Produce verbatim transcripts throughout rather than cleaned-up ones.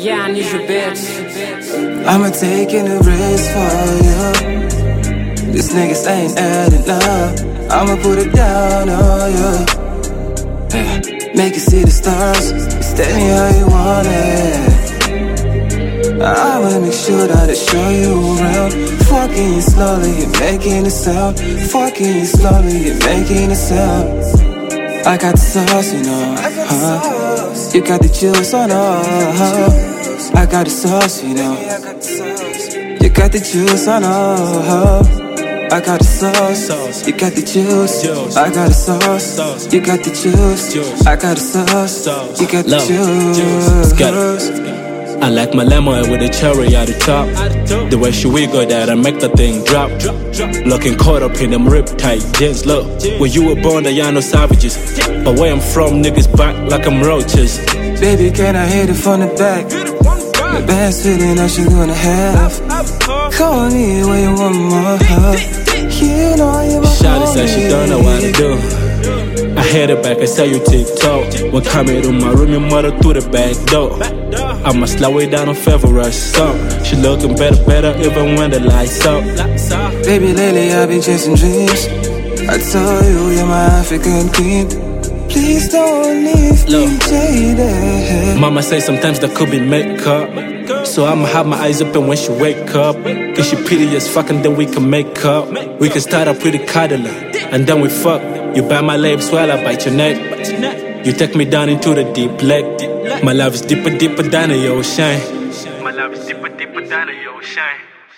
Yeah, I need you, bitch. I'ma take in the risk for you. These niggas ain't adding up. I'ma put it down on you. Yeah. Make you see the stars. Stay me how you want it. I'ma make sure that I show you around. Fucking you slowly, you're making a sound. Fucking you slowly, you're making a sound. I got the sauce, you know, huh? You got the juice, I know. I got the sauce, you know. You got the juice, I know. I got the sauce, you got the juice. I got the sauce, you got the juice. I got the sauce, you got the juice. I like my lemon with a cherry at the top. The way she wiggle that I make the thing drop. Looking caught up in them rip tight jeans. Look, when you were born, there are no savages. But where I'm from, niggas back like I'm roaches. Baby, can I hit it from the back? The best feeling that you gonna have. Call me when you want more. You know you're my Shawty said she don't know what to do. I hit it back, I say you TikTok. When coming to my room, your mother through the back door. I'ma slow it down on favorite song. She looking better, better even when the lights up. Baby, lately I've been chasing dreams. I told you you're my African queen. Please don't leave me jaded. Mama say sometimes that could be makeup. So I'ma have my eyes open when she wake up. Cause she pretty as fuck and then we can make up. We can start up with a cuddler and then we fuck. You bite my lips while I bite your neck. You take me down into the deep lake. My love is deeper, deeper than the ocean. My love is deeper, deeper than the ocean.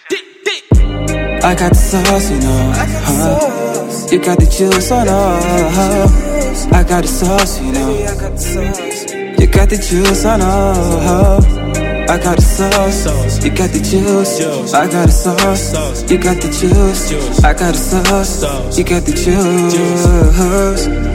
I got the sauce, you know, huh? You got the juice, I know. I got the sauce, you know. You got the juice, I know. I got the sauce, you got the juice. I got the sauce, you got the juice. I got the sauce, you got the juice.